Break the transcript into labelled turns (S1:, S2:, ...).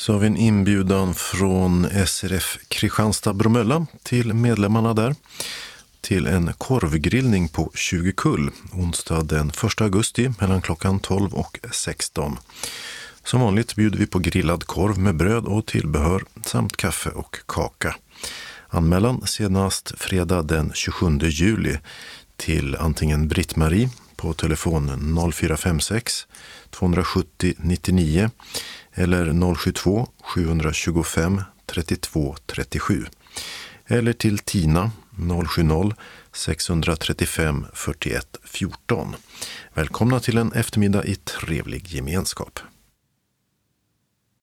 S1: Så har vi en inbjudan från SRF Kristianstad-Bromölla till medlemmarna där till en korvgrillning på 20 kull onsdag den 1 augusti mellan klockan 12 och 16. Som vanligt bjuder vi på grillad korv med bröd och tillbehör samt kaffe och kaka. Anmälan senast fredag den 27 juli till antingen Britt-Marie på telefon 0456 270 99 eller 072 725 32 37 eller till Tina 070 635 41 14. Välkomna till en eftermiddag i trevlig gemenskap.